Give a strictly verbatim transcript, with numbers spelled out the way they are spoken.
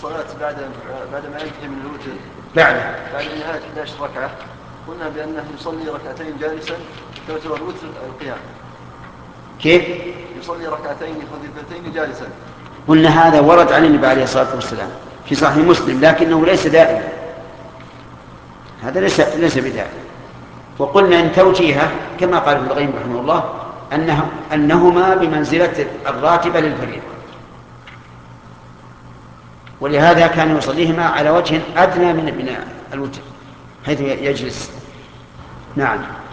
الصلاة بعد بعد ما ينتهي من الوتر بعد بعد نهاية إحدى عشرة ركعة قلنا بأنه يصلي ركعتين جالسا تعتبر الوتر القيام. كيف؟ يصلي ركعتين خفيفتين جالسا. قلنا هذا ورد عن النبي عليه الصلاة والسلام في صحيح مسلم، لكنه ليس دائما، هذا ليس ليس بدائما. وقلنا ان توجيهه كما قال ابن القيم رحمه الله انه انهما بمنزله الراتبه للفريضه، ولهذا كان يصليهما على وجه ادنى من الوتر حيث يجلس. نعم.